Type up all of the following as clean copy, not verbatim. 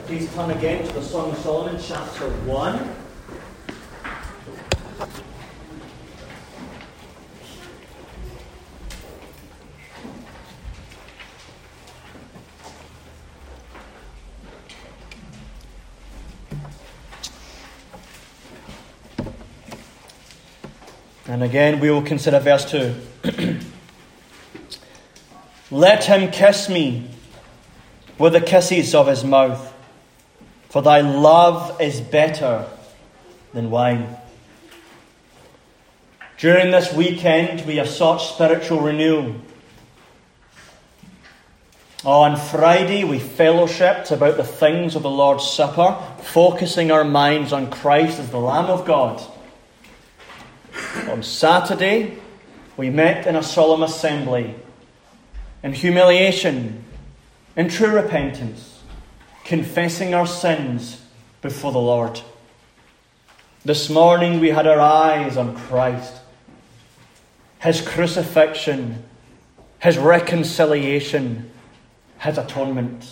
Please turn again to the Song of Solomon, chapter 1. And again, we will consider verse 2. Let him kiss me with the kisses of his mouth, for thy love is better than wine. During this weekend, we have sought spiritual renewal. On Friday, we fellowshipped about the things of the Lord's Supper, focusing our minds on Christ as the Lamb of God. On Saturday, we met in a solemn assembly, in humiliation, in true repentance, confessing our sins before the Lord. This morning, we had our eyes on Christ, his crucifixion, his reconciliation, his atonement.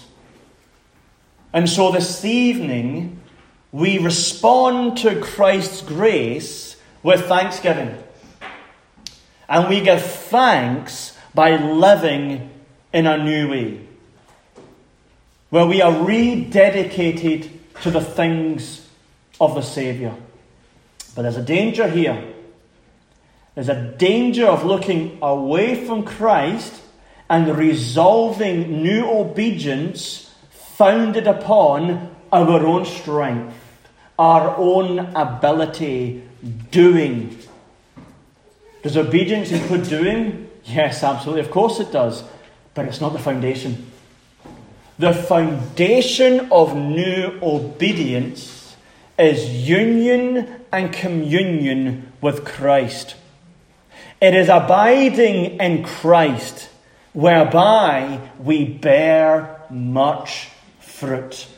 And so this evening, we respond to Christ's grace with thanksgiving. And we give thanks by living in a new way, where we are rededicated to the things of the Saviour. But there's a danger here. There's a danger of looking away from Christ and resolving new obedience founded upon our own strength, our own ability, doing. Does obedience include doing? Yes, absolutely. Of course it does. But it's not the foundation. The foundation of new obedience is union and communion with Christ. It is abiding in Christ, whereby we bear much fruit.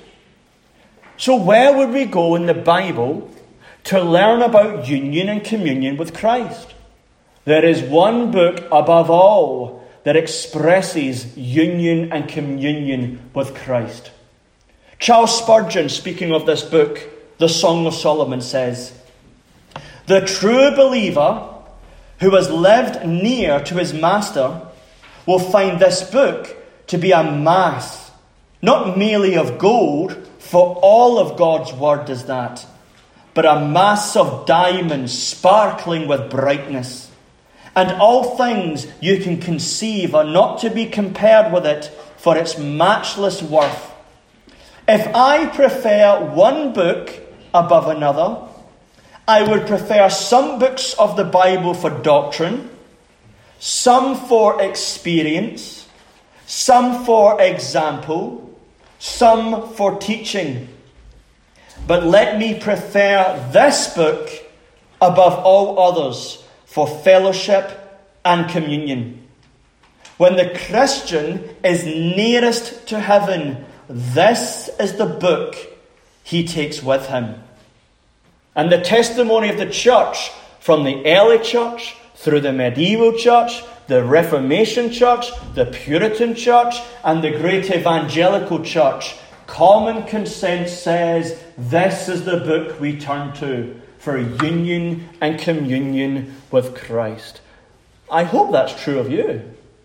So where would we go in the Bible to learn about union and communion with Christ? There is one book above all that expresses union and communion with Christ. Charles Spurgeon, speaking of this book, The Song of Solomon, says, "The true believer who has lived near to his master will find this book to be a mass, not merely of gold, for all of God's word is that, but a mass of diamonds sparkling with brightness. And all things you can conceive are not to be compared with it for its matchless worth. If I prefer one book above another, I would prefer some books of the Bible for doctrine, some for experience, some for example, some for teaching. But let me prefer this book above all others for fellowship and communion. When the Christian is nearest to heaven, this is the book he takes with him." And the testimony of the church, from the early church, through the medieval church, the Reformation church, the Puritan church, and the great evangelical church, common consent says this is the book we turn to for union and communion with Christ. I hope that's true of you.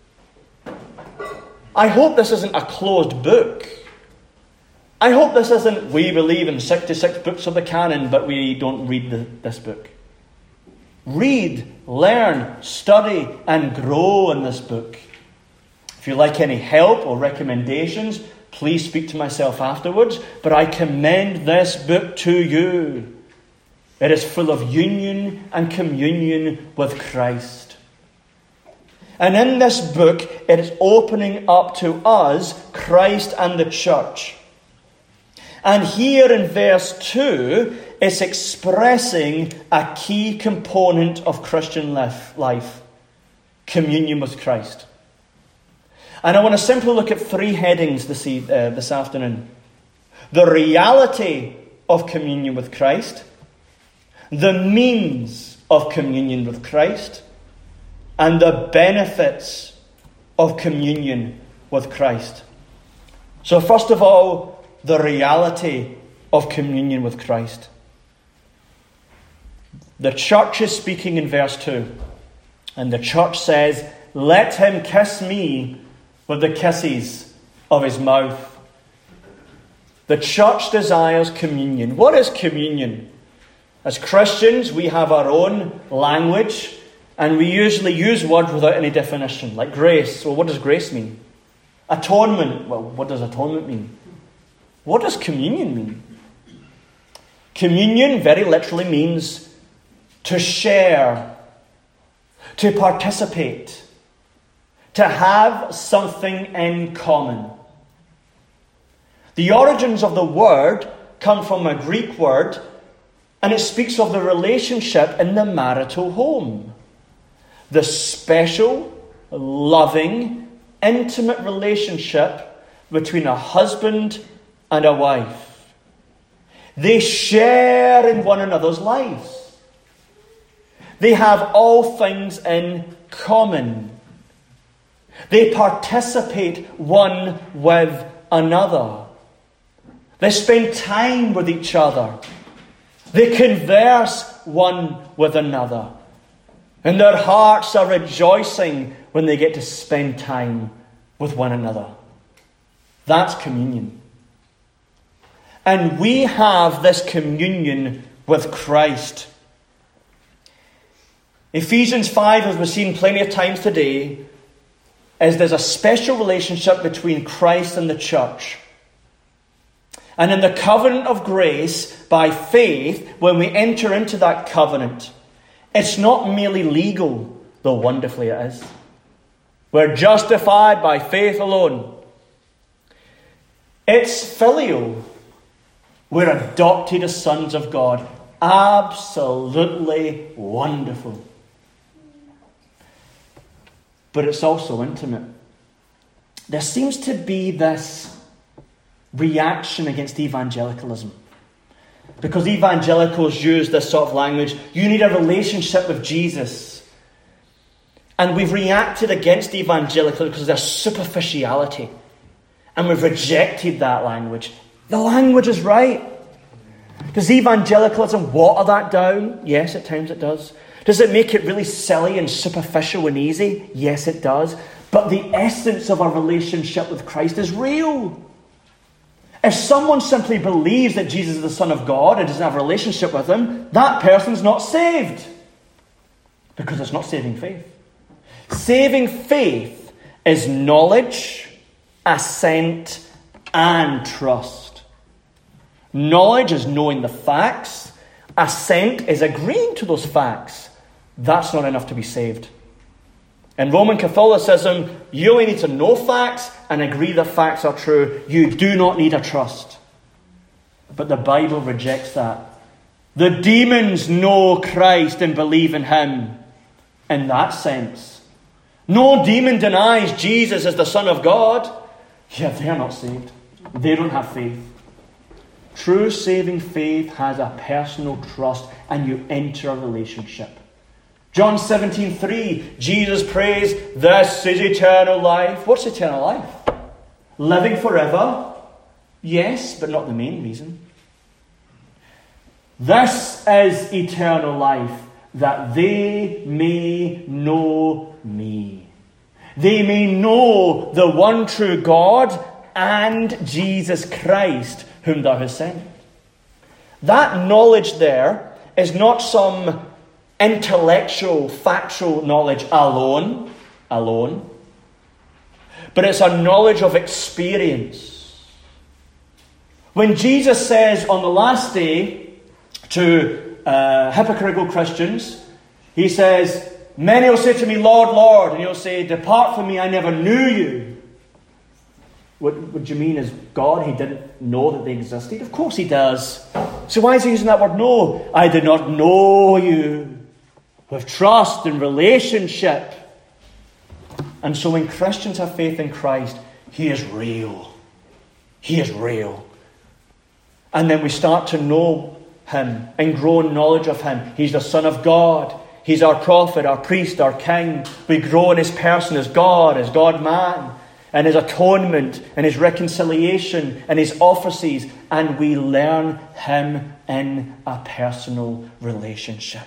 I hope this isn't a closed book. I hope this isn't, we believe in 66 books of the canon, but we don't read this book. Read, learn, study, and grow in this book. If you like any help or recommendations, please speak to myself afterwards, but I commend this book to you. It is full of union and communion with Christ. And in this book, it is opening up to us Christ and the church. And here in verse 2, it's expressing a key component of Christian life, communion with Christ. And I want to simply look at three headings this afternoon. The reality of communion with Christ, the means of communion with Christ, and the benefits of communion with Christ. So first of all, the reality of communion with Christ. The church is speaking in verse 2. And the church says, "Let him kiss me with the kisses of his mouth." The church desires communion. What is communion? As Christians, we have our own language, and we usually use words without any definition, like grace. Well, what does grace mean? Atonement. Well, what does atonement mean? What does communion mean? Communion very literally means to share, to participate, to have something in common. The origins of the word come from a Greek word, and it speaks of the relationship in the marital home. The special, loving, intimate relationship between a husband and a wife. They share in one another's lives. They have all things in common. They participate one with another. They spend time with each other. They converse one with another. And their hearts are rejoicing when they get to spend time with one another. That's communion. And we have this communion with Christ. Ephesians 5, as we've seen plenty of times today, is there's a special relationship between Christ and the church. And in the covenant of grace, by faith, when we enter into that covenant, it's not merely legal, though wonderfully it is. We're justified by faith alone. It's filial. We're adopted as sons of God. Absolutely wonderful. But it's also intimate. There seems to be this reaction against evangelicalism. Because evangelicals use this sort of language. You need a relationship with Jesus. And we've reacted against evangelicalism because of their superficiality. And we've rejected that language. The language is right. Does evangelicalism water that down? Yes, at times it does. Does it make it really silly and superficial and easy? Yes, it does. But the essence of our relationship with Christ is real. If someone simply believes that Jesus is the Son of God and doesn't have a relationship with him, that person's not saved. Because it's not saving faith. Saving faith is knowledge, assent, and trust. Knowledge is knowing the facts. Assent is agreeing to those facts. That's not enough to be saved. In Roman Catholicism, you only need to know facts and agree that facts are true. You do not need a trust. But the Bible rejects that. The demons know Christ and believe in him in that sense. No demon denies Jesus as the Son of God. Yeah, they're not saved. They don't have faith. True saving faith has a personal trust and you enter a relationship. John 17:3, Jesus prays, "This is eternal life." What's eternal life? Living forever? Yes, but not the main reason. This is eternal life, that they may know me. They may know the one true God and Jesus Christ, whom thou hast sent. That knowledge there is not some intellectual, factual knowledge alone, but it's a knowledge of experience. When Jesus says on the last day to hypocritical Christians, he says, "Many will say to me, Lord, Lord," and he'll say, "Depart from me, I never knew you." What do you mean is God? He didn't know that they existed? Of course he does. So why is he using that word know? I did not know you. With trust and relationship. And so when Christians have faith in Christ, he is real. He is real. And then we start to know him and grow in knowledge of him. He's the Son of God. He's our prophet, our priest, our king. We grow in his person as God man. and his atonement and his reconciliation and his offices, and we learn him in a personal relationship.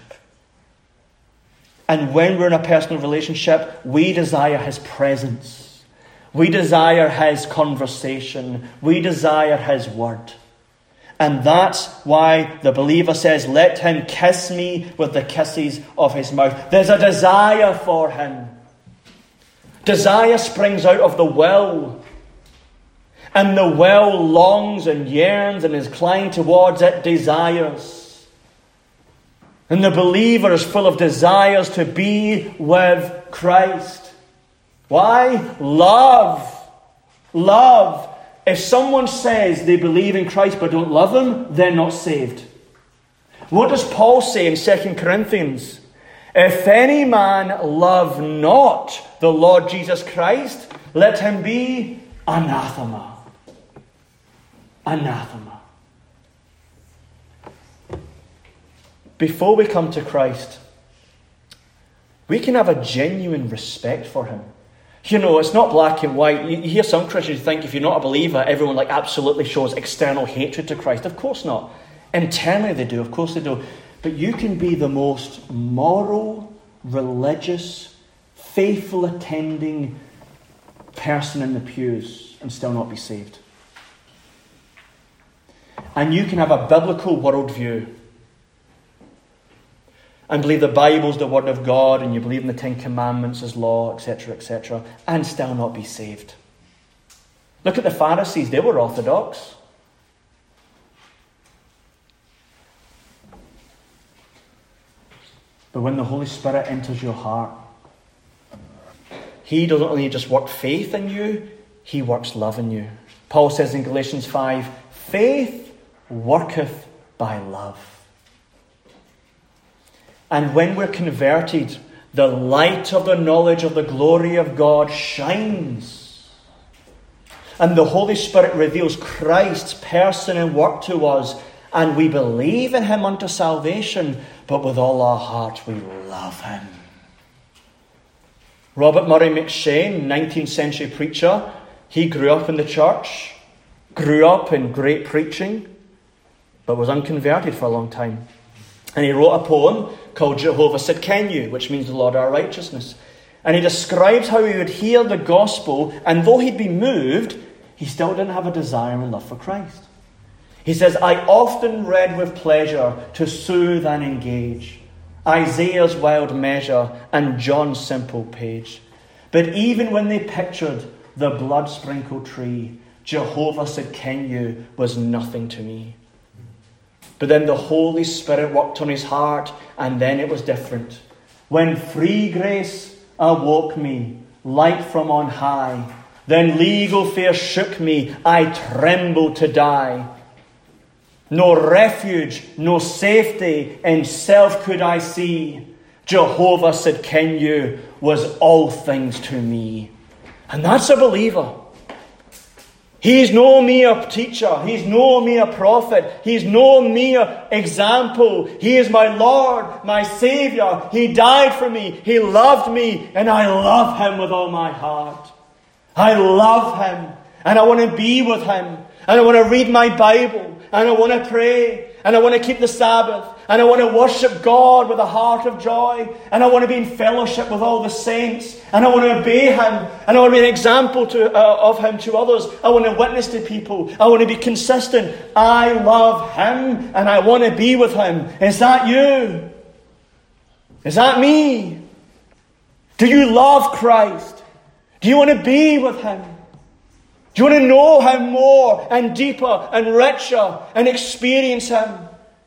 And when we're in a personal relationship, we desire his presence. We desire his conversation. We desire his word. And that's why the believer says, let him kiss me with the kisses of his mouth. There's a desire for him. Desire springs out of the will. And the will longs and yearns and is inclined towards it, desires. And the believer is full of desires to be with Christ. Why? Love. Love. If someone says they believe in Christ but don't love him, they're not saved. What does Paul say in 2 Corinthians? If any man love not the Lord Jesus Christ, let him be anathema. Anathema. Before we come to Christ, we can have a genuine respect for him. You know, it's not black and white. You hear some Christians think if you're not a believer, everyone absolutely shows external hatred to Christ. Of course not. Internally they do. Of course they do. But you can be the most moral, religious, faithful attending person in the pews and still not be saved. And you can have a biblical worldview and believe the Bible's the Word of God, and you believe in the Ten Commandments as law, etc., and still not be saved. Look at the Pharisees. They were orthodox. But when the Holy Spirit enters your heart, he doesn't only just work faith in you, he works love in you. Paul says in Galatians 5, faith worketh by love. And when we're converted, the light of the knowledge of the glory of God shines. And the Holy Spirit reveals Christ's person and work to us. And we believe in him unto salvation, but with all our heart we love him. Robert Murray McCheyne, 19th century preacher, he grew up in the church, grew up in great preaching, but was unconverted for a long time. And he wrote a poem called Jehovah Sidkenu, which means the Lord our righteousness. And he describes how he would hear the gospel, and though he'd be moved, he still didn't have a desire and love for Christ. He says, I often read with pleasure to soothe and engage Isaiah's wild measure and John's simple page. But even when they pictured the blood-sprinkled tree, Jehovah Sidkenu was nothing to me. But then the Holy Spirit worked on his heart, and then it was different. When free grace awoke me, light from on high, then legal fear shook me, I trembled to die. No refuge, no safety in self could I see. Jehovah Sidkenu was all things to me. And that's a believer. He's no mere teacher. He's no mere prophet. He's no mere example. He is my Lord, my Saviour. He died for me. He loved me. And I love him with all my heart. I love him. And I want to be with him. And I want to read my Bible. And I want to pray. And I want to keep the Sabbath. And I want to worship God with a heart of joy. And I want to be in fellowship with all the saints. And I want to obey him. And I want to be an example of him to others. I want to witness to people. I want to be consistent. I love him and I want to be with him. Is that you? Is that me? Do you love Christ? Do you want to be with him? Do you want to know him more and deeper and richer and experience him?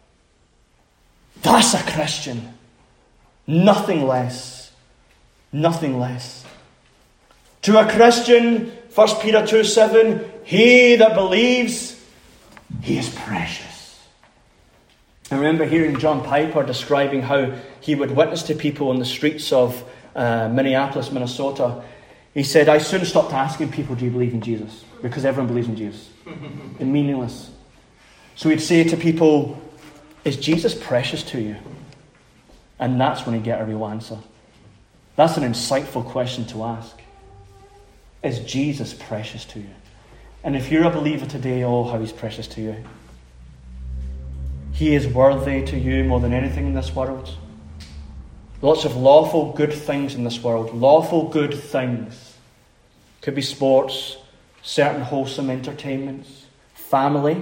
That's a Christian. Nothing less. Nothing less. To a Christian, 1 Peter 2:7, he that believes, he is precious. I remember hearing John Piper describing how he would witness to people on the streets of Minneapolis, Minnesota. He said, I soon stopped asking people, do you believe in Jesus? Because everyone believes in Jesus. It's meaningless. So he'd say to people, is Jesus precious to you? And that's when he'd get a real answer. That's an insightful question to ask. Is Jesus precious to you? And if you're a believer today, oh, how he's precious to you. He is worthy to you more than anything in this world. Lots of lawful good things in this world. Lawful good things. Could be sports, certain wholesome entertainments, family.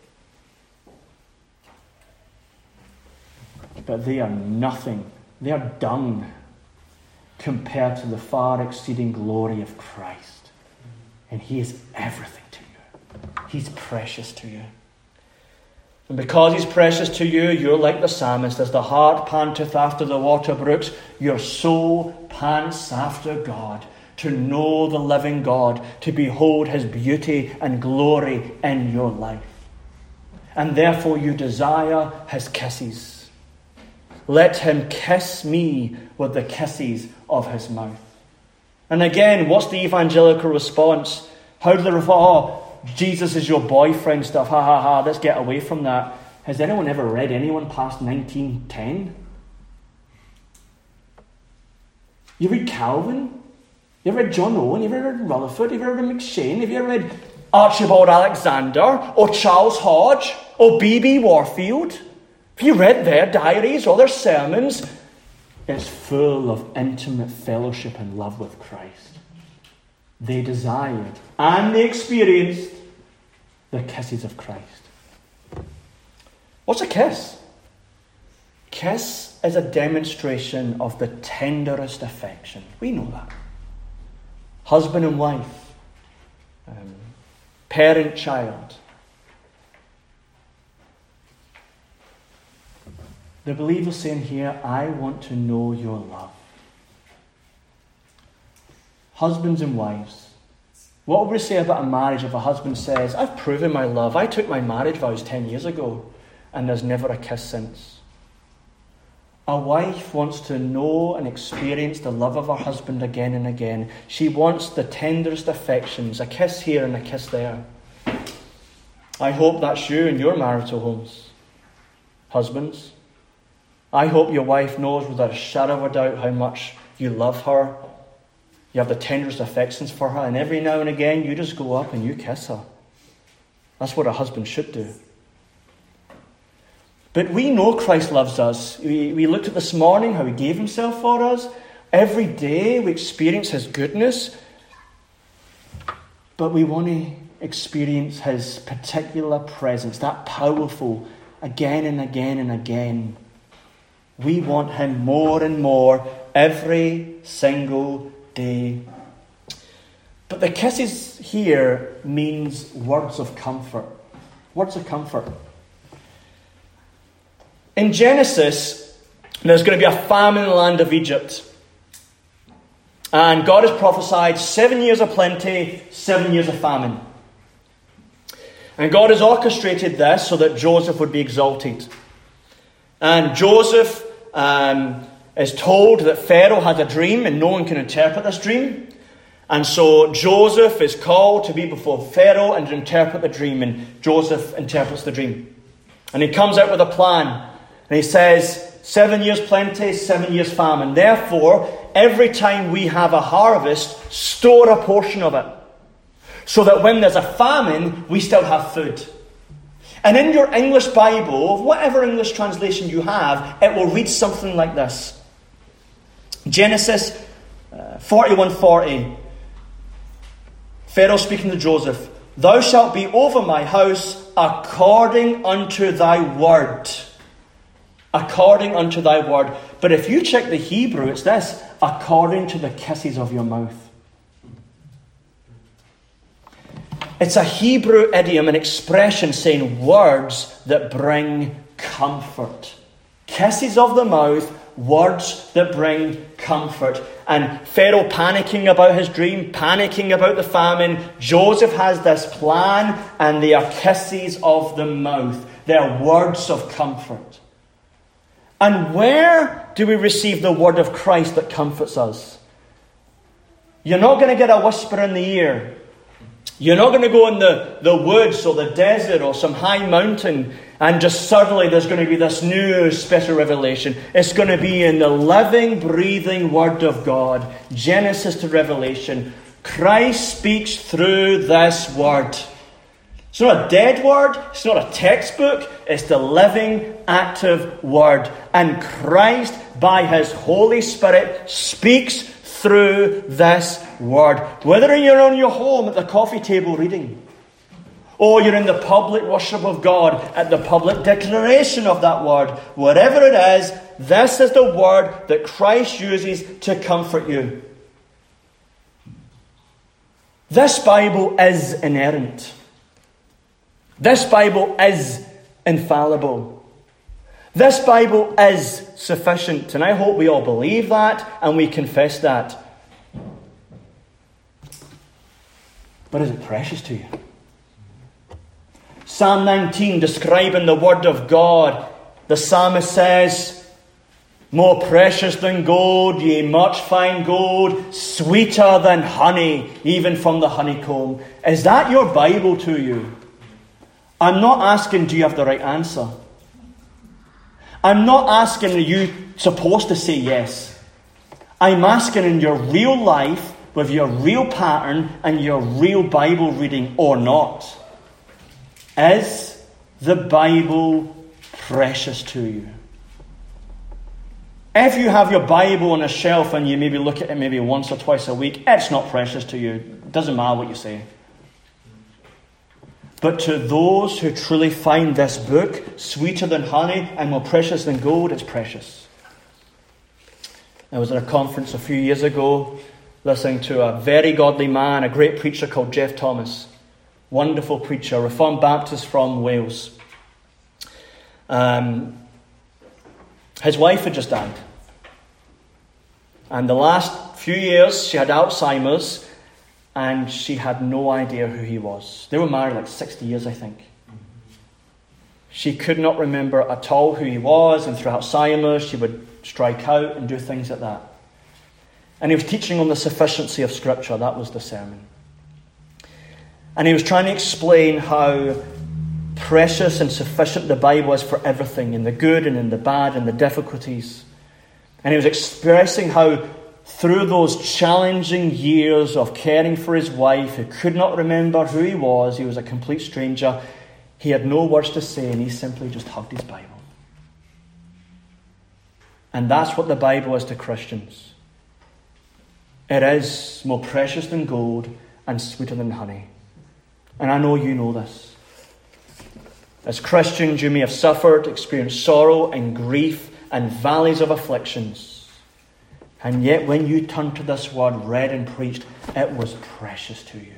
But they are nothing. They are dung compared to the far exceeding glory of Christ. And he is everything to you. He's precious to you. And because he's precious to you, you're like the psalmist. As the hart panteth after the water brooks, your soul pants after God. To know the living God, to behold his beauty and glory in your life. And therefore you desire his kisses. Let him kiss me with the kisses of his mouth. And again, what's the evangelical response? How do they Jesus is your boyfriend stuff. Ha ha ha, let's get away from that. Has anyone ever read anyone past 1910? You read Calvin? You ever read John Owen? You ever read Rutherford? You ever read McShane? Have you ever read Archibald Alexander? Or Charles Hodge? Or B.B. Warfield? Have you read their diaries or their sermons? It's full of intimate fellowship and love with Christ. They desired and they experienced the kisses of Christ. What's a kiss? Kiss is a demonstration of the tenderest affection. We know that. Husband and wife, parent-child. The believer's saying here, I want to know your love. Husbands and wives. What would we say about a marriage if a husband says, I've proven my love. I took my marriage vows 10 years ago and there's never a kiss since. A wife wants to know and experience the love of her husband again and again. She wants the tenderest affections, a kiss here and a kiss there. I hope that's you in your marital homes. Husbands, I hope your wife knows without a shadow of a doubt how much you love her. You have the tenderest affections for her, and every now and again you just go up and you kiss her. That's what a husband should do. But we know Christ loves us. We looked at this morning how he gave himself for us. Every day we experience his goodness. But we want to experience his particular presence, that powerful, again and again and again. We want him more and more every single day. But the kisses here means words of comfort. Words of comfort. In Genesis, there's going to be a famine in the land of Egypt. And God has prophesied 7 years of plenty, 7 years of famine. And God has orchestrated this so that Joseph would be exalted. And Joseph is told that Pharaoh has a dream and no one can interpret this dream. And so Joseph is called to be before Pharaoh and to interpret the dream. And Joseph interprets the dream. And he comes out with a plan. And he says, 7 years plenty, 7 years famine. Therefore, every time we have a harvest, store a portion of it. So that when there's a famine, we still have food. And in your English Bible, whatever English translation you have, it will read something like this. Genesis 41:40. Pharaoh speaking to Joseph, Thou shalt be over my house according unto thy word. According unto thy word. But if you check the Hebrew, it's this. According to the kisses of your mouth. It's a Hebrew idiom, an expression saying words that bring comfort. Kisses of the mouth, words that bring comfort. And Pharaoh panicking about his dream, panicking about the famine. Joseph has this plan, and they are kisses of the mouth. They are words of comfort. And where do we receive the word of Christ that comforts us? You're not going to get a whisper in the ear. You're not going to go in the woods or the desert or some high mountain and just suddenly there's going to be this new special revelation. It's going to be in the living, breathing Word of God. Genesis to Revelation. Christ speaks through this word. It's not a dead word. It's not a textbook. It's the living, active word. And Christ, by his Holy Spirit, speaks through this word. Whether you're on your home at the coffee table reading, or you're in the public worship of God at the public declaration of that word, whatever it is, this is the word that Christ uses to comfort you. This Bible is inerrant. This Bible is infallible. This Bible is sufficient. And I hope we all believe that and we confess that. But is it precious to you? Psalm 19, describing the word of God, the psalmist says, more precious than gold, yea, much fine gold, sweeter than honey, even from the honeycomb. Is that your Bible to you? I'm not asking, do you have the right answer? I'm not asking, are you supposed to say yes? I'm asking, in your real life, with your real pattern and your real Bible reading or not, is the Bible precious to you? If you have your Bible on a shelf and you maybe look at it maybe once or twice a week, it's not precious to you. It doesn't matter what you say. But to those who truly find this book sweeter than honey and more precious than gold, it's precious. I was at a conference a few years ago listening to a very godly man, a great preacher called Jeff Thomas. Wonderful preacher, Reformed Baptist from Wales. His wife had just died. And the last few years she had Alzheimer's and she had no idea who he was. They were married like 60 years, I think. She could not remember at all who he was, and through Alzheimer's she would strike out and do things like that. And he was teaching on the sufficiency of Scripture. That was the sermon. And he was trying to explain how precious and sufficient the Bible is for everything, in the good and in the bad and the difficulties. And he was expressing how through those challenging years of caring for his wife, who could not remember who he was a complete stranger, he had no words to say and he simply just hugged his Bible. And that's what the Bible is to Christians. It is more precious than gold and sweeter than honey. And I know you know this. As Christians, you may have suffered, experienced sorrow and grief and valleys of afflictions. And yet when you turned to this word, read and preached, it was precious to you.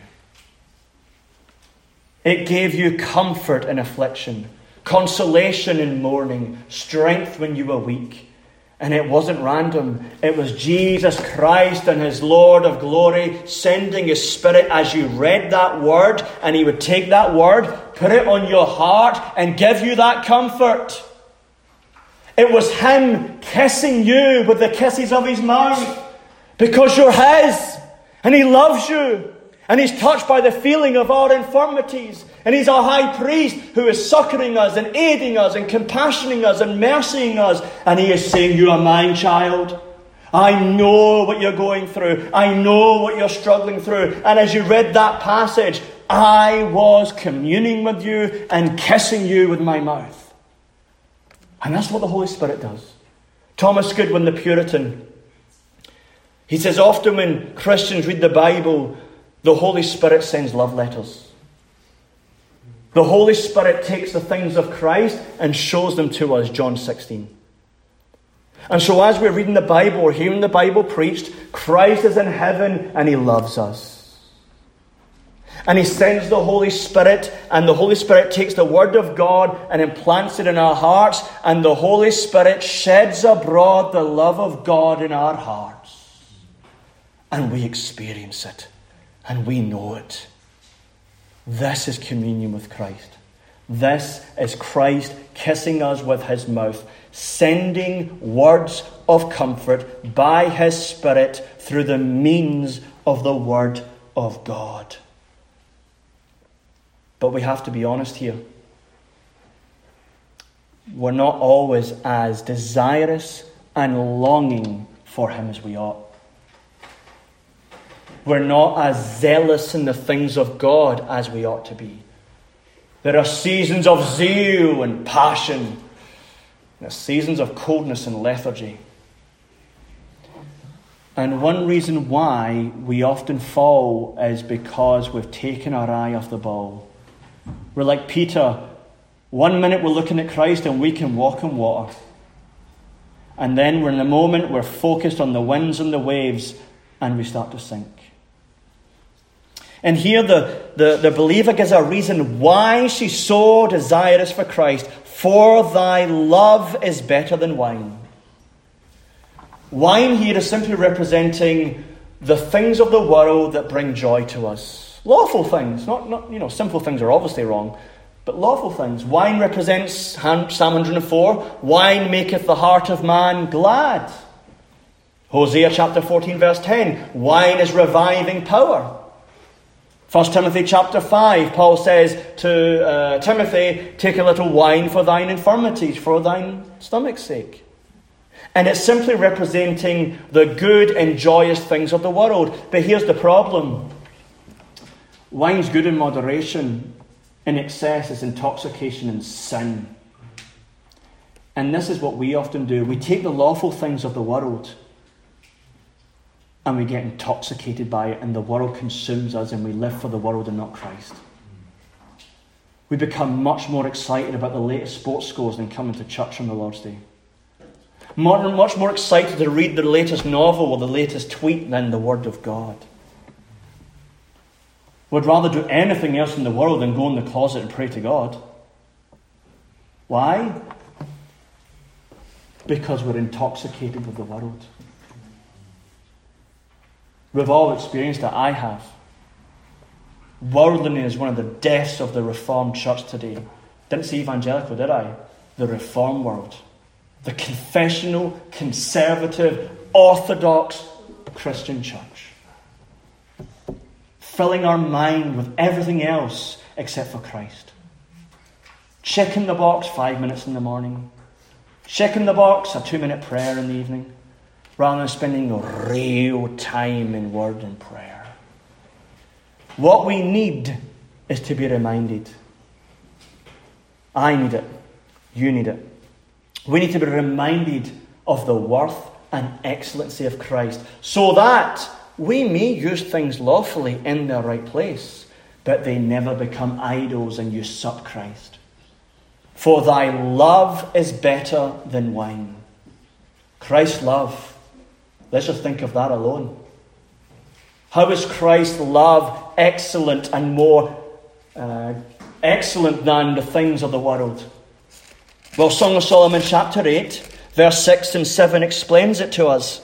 It gave you comfort in affliction, consolation in mourning, strength when you were weak. And it wasn't random. It was Jesus Christ and his Lord of glory sending his Spirit as you read that word, and he would take that word, put it on your heart and give you that comfort. It was him kissing you with the kisses of his mouth because you're his and he loves you and he's touched by the feeling of our infirmities, and he's our high priest who is succouring us and aiding us and compassioning us and mercying us, and he is saying, you are mine, child. I know what you're going through. I know what you're struggling through. And as you read that passage, I was communing with you and kissing you with my mouth. And that's what the Holy Spirit does. Thomas Goodwin, the Puritan, he says often when Christians read the Bible, the Holy Spirit sends love letters. The Holy Spirit takes the things of Christ and shows them to us, John 16. And so as we're reading the Bible or hearing the Bible preached, Christ is in heaven and he loves us. And he sends the Holy Spirit, and the Holy Spirit takes the Word of God and implants it in our hearts, and the Holy Spirit sheds abroad the love of God in our hearts. And we experience it, and we know it. This is communion with Christ. This is Christ kissing us with his mouth, sending words of comfort by his Spirit through the means of the Word of God. But we have to be honest here. We're not always as desirous and longing for him as we ought. we're not as zealous in the things of God as we ought to be. There are seasons of zeal and passion. There are seasons of coldness and lethargy. And one reason why we often fall is because we've taken our eye off the ball. We're like Peter. 1 minute we're looking at Christ and we can walk on water. And then we're in a moment we're focused on the winds and the waves and we start to sink. And here the believer gives a reason why she's so desirous for Christ. For thy love is better than wine. Wine here is simply representing the things of the world that bring joy to us. Lawful things, not simple things are obviously wrong, but lawful things. Wine represents Psalm 104. Wine maketh the heart of man glad. Hosea chapter 14 verse 10. Wine is reviving power. 1 Timothy chapter 5, Paul says to Timothy, take a little wine for thine infirmities, for thine stomach's sake. And it's simply representing the good and joyous things of the world. But here's the problem. Wine's good in moderation. In excess is intoxication and sin. And this is what we often do. We take the lawful things of the world and we get intoxicated by it, and the world consumes us, and we live for the world and not Christ. We become much more excited about the latest sports scores than coming to church on the Lord's Day. Much more excited to read the latest novel or the latest tweet than the Word of God. We'd rather do anything else in the world than go in the closet and pray to God. Why? Because we're intoxicated with the world. We've all experienced it. I have. Worldliness is one of the deaths of the Reformed church today. Didn't say evangelical, did I? The Reformed world. The confessional, conservative, orthodox Christian church. Filling our mind with everything else except for Christ. Check in the box 5 minutes in the morning. Check in the box a 2-minute prayer in the evening. Rather than spending real time in word and prayer. What we need is to be reminded. I need it. You need it. We need to be reminded of the worth and excellency of Christ, so that we may use things lawfully in their right place, but they never become idols and usurp Christ. For thy love is better than wine. Christ's love. Let's just think of that alone. How is Christ's love excellent and more excellent than the things of the world? Well, Song of Solomon chapter 8, verse 6 and 7 explains it to us.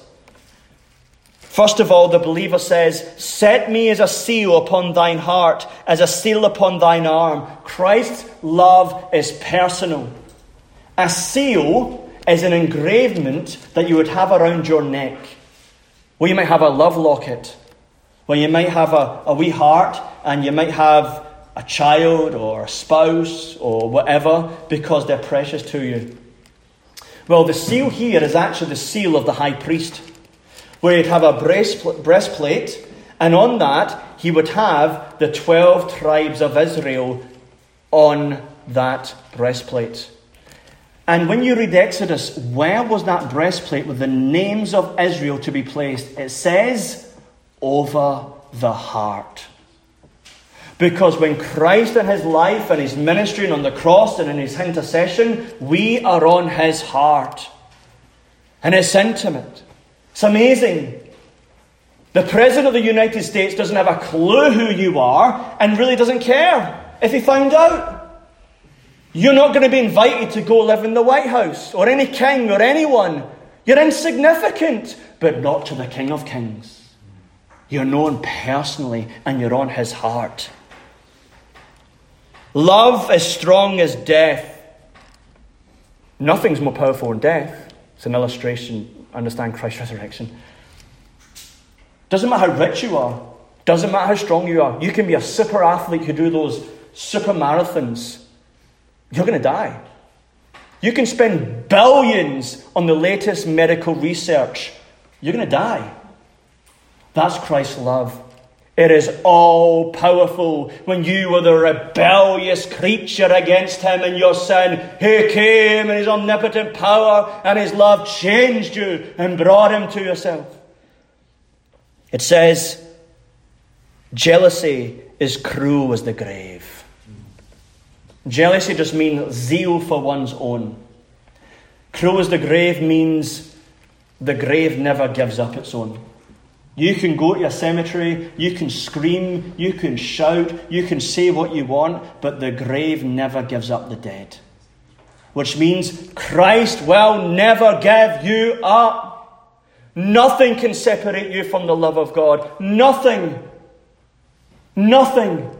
First of all, the believer says, set me as a seal upon thine heart, as a seal upon thine arm. Christ's love is personal. A seal is an engravement that you would have around your neck. Well, you might have a love locket. Well, you might have a wee heart, and you might have a child or a spouse or whatever, because they're precious to you. Well, the seal here is actually the seal of the high priest, where he'd have a breastplate, and on that he would have the 12 tribes of Israel on that breastplate. And when you read Exodus, where was that breastplate with the names of Israel to be placed? It says, over the heart. Because when Christ in his life and his ministry and on the cross and in his intercession, we are on his heart. And it's intimate. It's amazing. The President of the United States doesn't have a clue who you are and really doesn't care if he found out. You're not going to be invited to go live in the White House or any king or anyone. You're insignificant, but not to the King of Kings. You're known personally and you're on his heart. Love as strong as death. Nothing's more powerful than death. It's an illustration. Understand Christ's resurrection. Doesn't matter how rich you are. Doesn't matter how strong you are. You can be a super athlete who do those super marathons. You're going to die. You can spend billions on the latest medical research. You're going to die. That's Christ's love. It is all powerful. When you were the rebellious creature against him in your sin, he came in his omnipotent power and his love changed you and brought him to yourself. It says, jealousy is cruel as the grave. Jealousy just means zeal for one's own. Cruel as the grave means the grave never gives up its own. You can go to a cemetery, you can scream, you can shout, you can say what you want, but the grave never gives up the dead. Which means Christ will never give you up. Nothing can separate you from the love of God. Nothing. Nothing.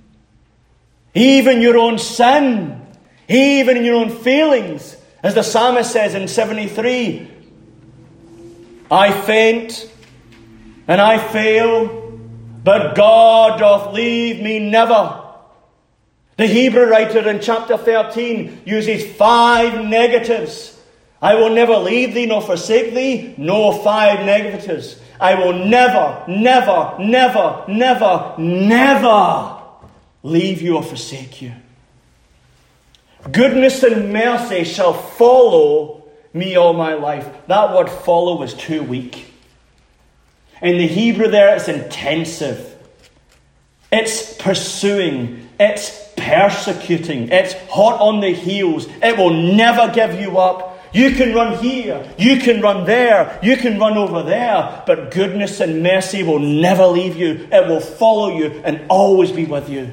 Even your own sin. Even your own failings. As the psalmist says in 73, I faint and I fail, but God doth leave me never. The Hebrew writer in chapter 13 uses 5 negatives. I will never leave thee nor forsake thee. No, 5 negatives. I will never, never, never, never, never leave you or forsake you. Goodness and mercy shall follow me all my life. That word follow is too weak. In the Hebrew there, it's intensive. It's pursuing. It's persecuting. It's hot on the heels. It will never give you up. You can run here. You can run there. You can run over there. But goodness and mercy will never leave you. It will follow you and always be with you.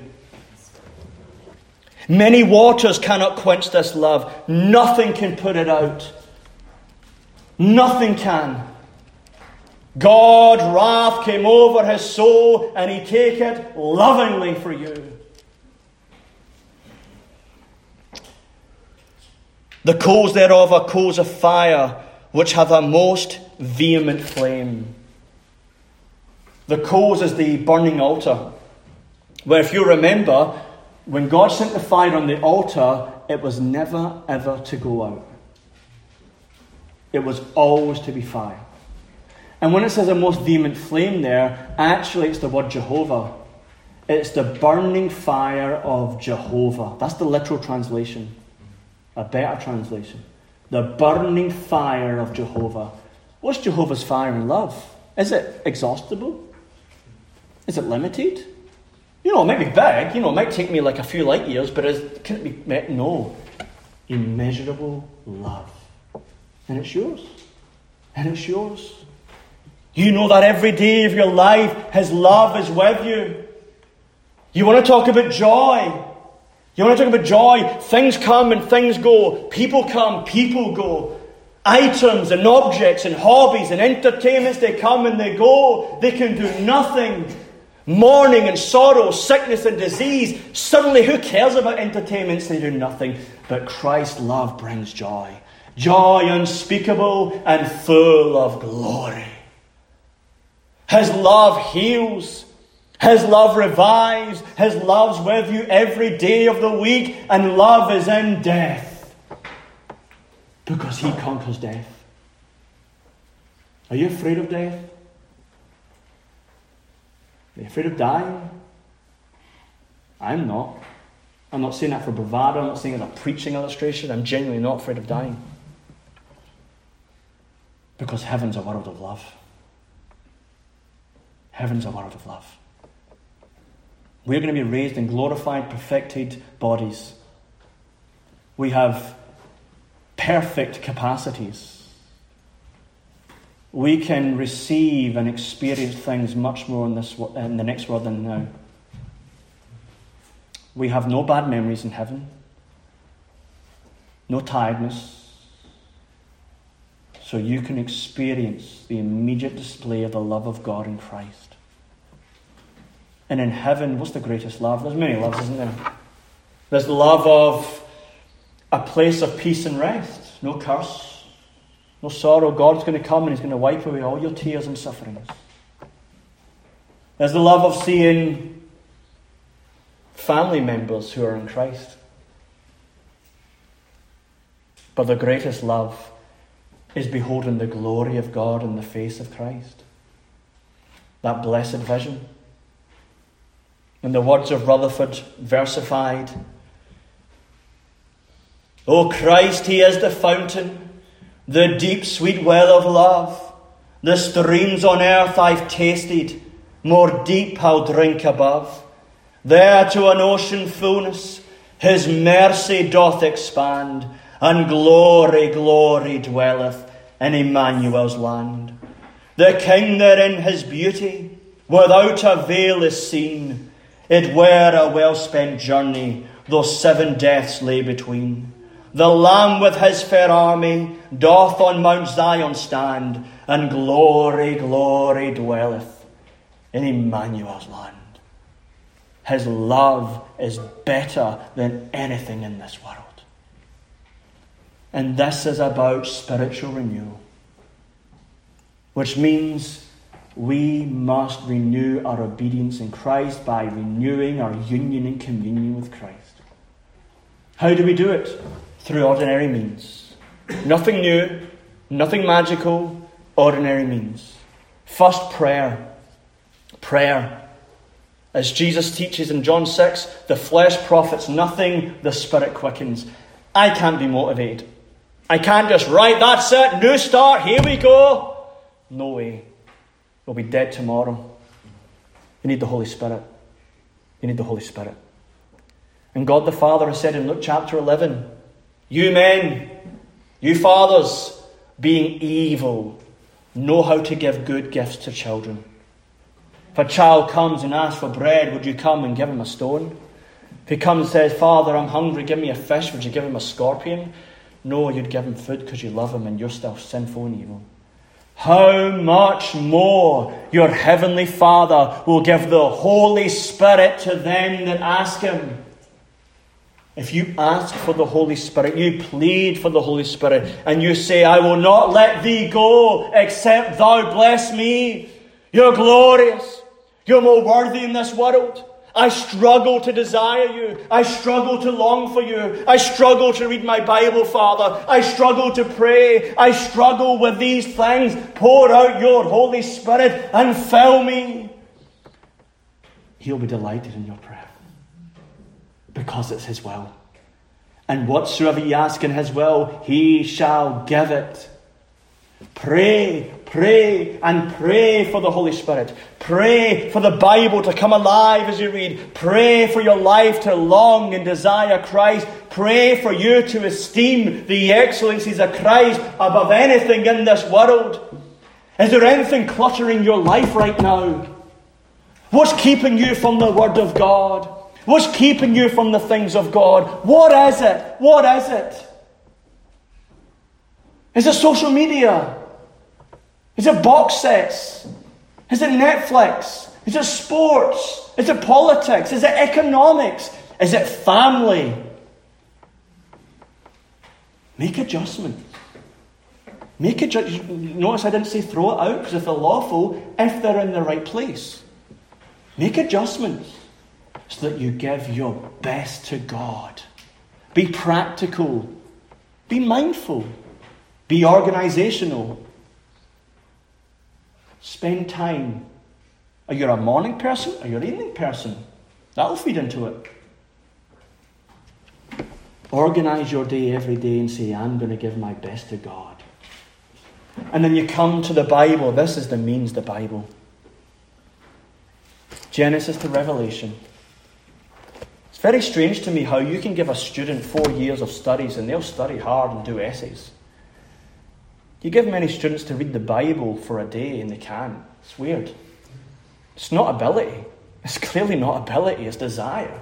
Many waters cannot quench this love. Nothing can put it out. Nothing can. God's wrath came over his soul, and he take it lovingly for you. The coals thereof are coals of fire, which have a most vehement flame. The coals is the burning altar, where if you remember, when God sent the fire on the altar, it was never ever to go out. It was always to be fire. And when it says a most vehement flame there, actually it's the word Jehovah. It's the burning fire of Jehovah. That's the literal translation. A better translation. The burning fire of Jehovah. What's Jehovah's fire and love? Is it exhaustible? Is it limited? It might be big. It might take me like a few light years, but can it be met? No. Immeasurable love. And it's yours. And it's yours. You know that every day of your life, his love is with you. You want to talk about joy. You want to talk about joy. Things come and things go. People come, people go. Items and objects and hobbies and entertainments, they come and they go. They can do nothing. Mourning and sorrow, sickness and disease. Suddenly, who cares about entertainments? They do nothing. But Christ's love brings joy. Joy unspeakable and full of glory. His love heals. His love revives. His love's with you every day of the week. And love is in death. Because he conquers death. Are you afraid of death? Are you afraid of dying? I'm not. I'm not saying that for bravado. I'm not saying it as a preaching illustration. I'm genuinely not afraid of dying. Because heaven's a world of love. Heaven's a world of love. We're going to be raised in glorified, perfected bodies. We have perfect capacities. We can receive and experience things much more in the next world than now. We have no bad memories in heaven. No tiredness. So you can experience the immediate display of the love of God in Christ. And in heaven, what's the greatest love? There's many loves, isn't there? There's the love of a place of peace and rest. No curse, no sorrow. God's going to come and he's going to wipe away all your tears and sufferings. There's the love of seeing family members who are in Christ. But the greatest love is beholding the glory of God in the face of Christ. That blessed vision. In the words of Rutherford, versified, O Christ, he is the fountain, the deep sweet well of love. The streams on earth I've tasted, more deep I'll drink above. There to an ocean fullness his mercy doth expand, and glory, glory dwelleth in Emmanuel's land. The King therein his beauty without a veil is seen. It were a well-spent journey, though 7 deaths lay between. The Lamb with his fair army doth on Mount Zion stand, and glory, glory dwelleth in Emmanuel's land. His love is better than anything in this world. And this is about spiritual renewal, which means we must renew our obedience in Christ by renewing our union and communion with Christ. How do we do it? Through ordinary means. Nothing new, nothing magical, ordinary means. First, prayer. Prayer. As Jesus teaches in John 6, the flesh profits nothing, the Spirit quickens. I can't be motivated. I can't just, right, that's it, new start, here we go. No way. We'll be dead tomorrow. You need the Holy Spirit. You need the Holy Spirit. And God the Father has said in Luke chapter 11, you men, you fathers, being evil, know how to give good gifts to children. If a child comes and asks for bread, would you come and give him a stone? If he comes and says, Father, I'm hungry, give me a fish, would you give him a scorpion? No, you'd give him food because you love him and you're still sinful and evil. How much more your heavenly Father will give the Holy Spirit to them that ask him. If you ask for the Holy Spirit, you plead for the Holy Spirit, and you say, I will not let thee go except thou bless me. You're glorious. You're more worthy in this world. I struggle to desire you. I struggle to long for you. I struggle to read my Bible, Father. I struggle to pray. I struggle with these things. Pour out your Holy Spirit and fill me. He'll be delighted in your prayer because it's his will. And whatsoever ye ask in his will, he shall give it. Pray, pray, and pray for the Holy Spirit. Pray for the Bible to come alive as you read. Pray for your life to long and desire Christ. Pray for you to esteem the excellencies of Christ above anything in this world. Is there anything cluttering your life right now? What's keeping you from the Word of God? What's keeping you from the things of God? What is it? What is it? Is it social media? Is it box sets? Is it Netflix? Is it sports? Is it politics? Is it economics? Is it family? Make adjustments. Notice I didn't say throw it out, because if they're lawful, if they're in the right place. Make adjustments so that you give your best to God. Be practical. Be mindful. Be organisational. Spend time. Are you a morning person? Are you an evening person? That'll feed into it. Organise your day every day and say, I'm going to give my best to God. And then you come to the Bible. This is the means, the Bible. Genesis to Revelation. It's very strange to me how you can give a student 4 years of studies and they'll study hard and do essays. You give many students to read the Bible for a day and they can't. It's weird. It's not ability. It's clearly not ability. It's desire.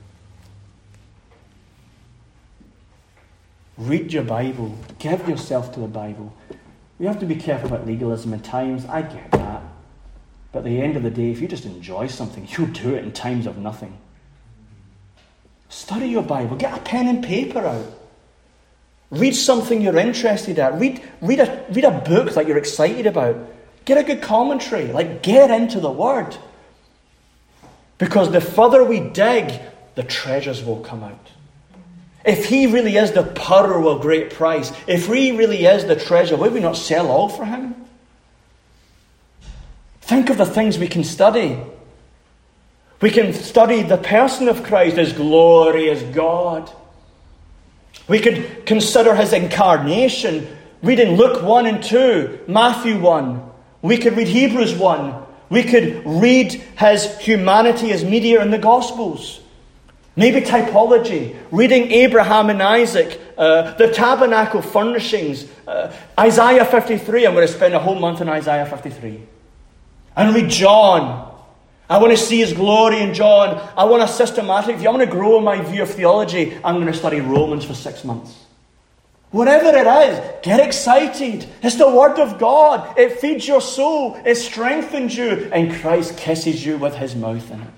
Read your Bible. Give yourself to the Bible. We have to be careful about legalism in times. I get that. But at the end of the day, if you just enjoy something, you'll do it in times of nothing. Study your Bible. Get a pen and paper out. Read something you're interested at. Read a book that you're excited about. Get a good commentary. Get into the Word. Because the further we dig, the treasures will come out. If he really is the pearl of great price, if he really is the treasure, will we not sell all for him? Think of the things we can study. We can study the person of Christ, His glory as God. We could consider His incarnation, reading Luke 1 and 2, Matthew 1. We could read Hebrews 1. We could read His humanity as mediator in the Gospels. Maybe typology, reading Abraham and Isaac, the tabernacle furnishings, Isaiah 53. I'm going to spend a whole month on Isaiah 53. And read John. I want to see His glory in John. I want a systematic view. I want to grow in my view of theology. I'm going to study Romans for 6 months. Whatever it is, get excited. It's the Word of God. It feeds your soul. It strengthens you. And Christ kisses you with His mouth in it.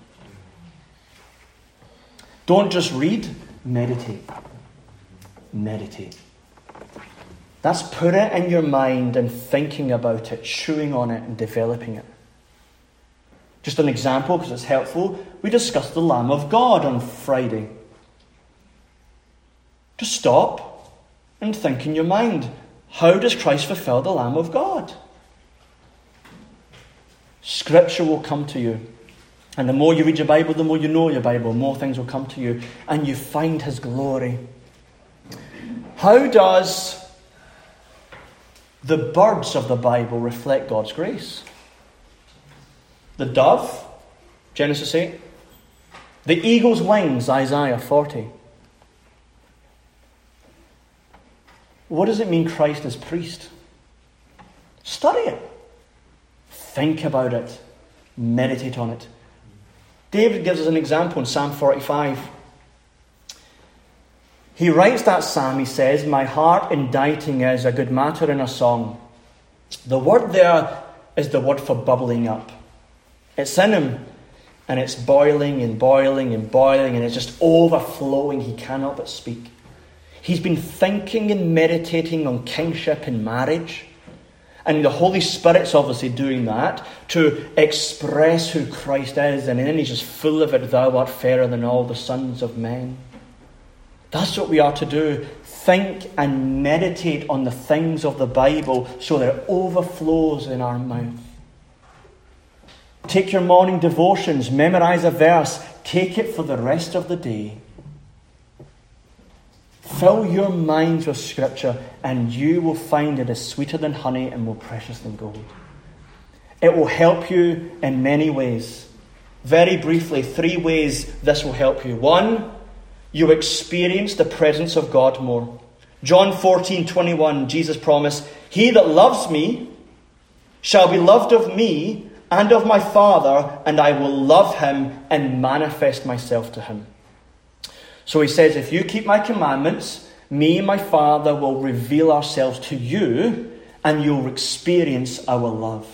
Don't just read, meditate. Meditate. That's put it in your mind and thinking about it, chewing on it and developing it. Just an example, because it's helpful. We discussed the Lamb of God on Friday. Just stop and think in your mind, how does Christ fulfill the Lamb of God? Scripture will come to you. And the more you read your Bible, the more you know your Bible, more things will come to you. And you find His glory. How does the birds of the Bible reflect God's grace? The dove, Genesis 8. The eagle's wings, Isaiah 40. What does it mean Christ is priest? Study it. Think about it. Meditate on it. David gives us an example in Psalm 45. He writes that psalm, he says, "My heart inditing is a good matter in a song." The word there is the word for bubbling up. It's in him, and it's boiling and boiling and boiling, and it's just overflowing. He cannot but speak. He's been thinking and meditating on kingship and marriage. And the Holy Spirit's obviously doing that to express who Christ is. And then he's just full of it. Thou art fairer than all the sons of men. That's what we are to do. Think and meditate on the things of the Bible so that it overflows in our mouth. Take your morning devotions, memorize a verse, take it for the rest of the day. Fill your minds with Scripture and you will find it is sweeter than honey and more precious than gold. It will help you in many ways. Very briefly, 3 ways this will help you. 1, you experience the presence of God more. John 14:21, Jesus promised, "He that loves me shall be loved of me and of my Father, and I will love him and manifest myself to him." So he says, if you keep my commandments, me and my Father will reveal ourselves to you, and you'll experience our love.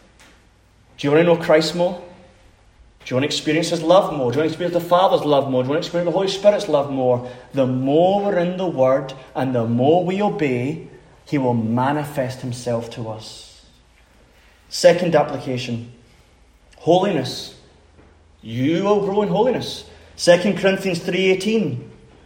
Do you want to know Christ more? Do you want to experience His love more? Do you want to experience the Father's love more? Do you want to experience the Holy Spirit's love more? The more we're in the Word and the more we obey, He will manifest Himself to us. Second application, holiness. You will grow in holiness. 2 Corinthians 3:18.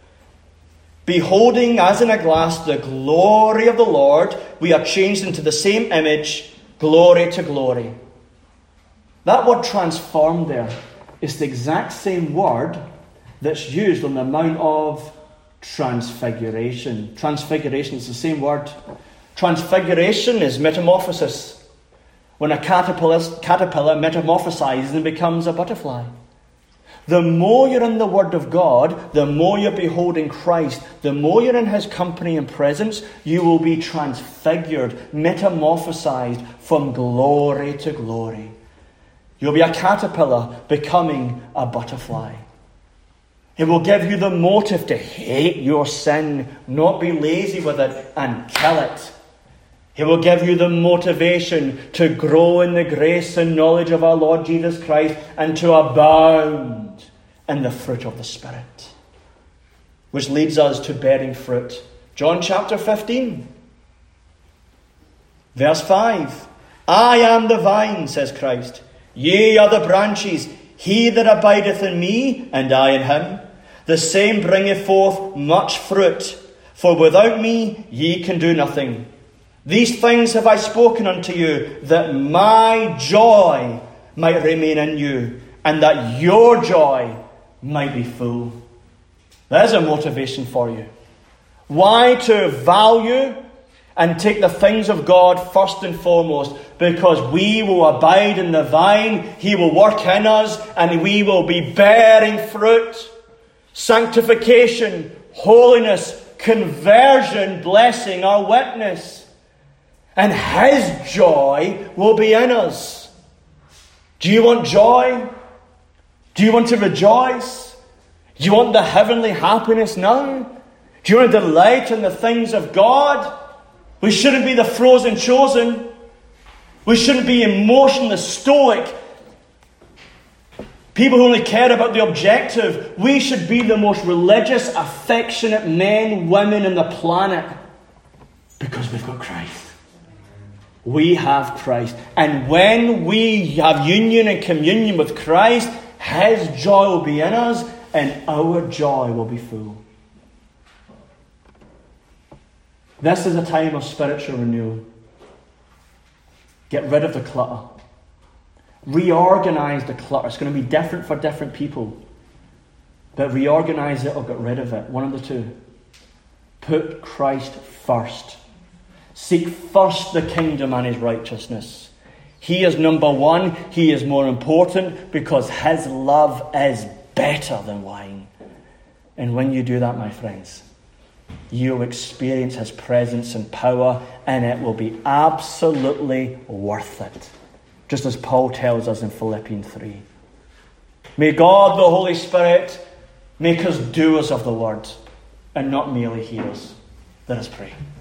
Beholding as in a glass the glory of the Lord, we are changed into the same image, glory to glory. That word transformed there is the exact same word that's used on the Mount of Transfiguration. Transfiguration is the same word. Transfiguration is metamorphosis. When a caterpillar metamorphosizes and becomes a butterfly. The more you're in the Word of God, the more you're beholding Christ, the more you're in His company and presence, you will be transfigured, metamorphosized from glory to glory. You'll be a caterpillar becoming a butterfly. It will give you the motive to hate your sin, not be lazy with it, and kill it. He will give you the motivation to grow in the grace and knowledge of our Lord Jesus Christ and to abound in the fruit of the Spirit. Which leads us to bearing fruit. John chapter 15. Verse 5. I am the vine, says Christ. Ye are the branches. He that abideth in me, and I in him, the same bringeth forth much fruit. For without me ye can do nothing. These things have I spoken unto you, that my joy might remain in you, and that your joy might be full. There's a motivation for you. Why to value and take the things of God first and foremost? Because we will abide in the vine, He will work in us, and we will be bearing fruit. Sanctification, holiness, conversion, blessing our witness. And His joy will be in us. Do you want joy? Do you want to rejoice? Do you want the heavenly happiness now? Do you want to delight in the things of God? We shouldn't be the frozen chosen. We shouldn't be emotionless, stoic. People who only care about the objective. We should be the most religious, affectionate men, women on the planet. Because we've got Christ. We have Christ. And when we have union and communion with Christ, His joy will be in us and our joy will be full. This is a time of spiritual renewal. Get rid of the clutter. Reorganize the clutter. It's going to be different for different people. But reorganize it or get rid of it. One of the two. Put Christ first. Seek first the kingdom and His righteousness. He is number one. He is more important because His love is better than wine. And when you do that, my friends, you'll experience His presence and power, and it will be absolutely worth it. Just as Paul tells us in Philippians 3. May God, the Holy Spirit, make us doers of the word and not merely hearers. Let us pray.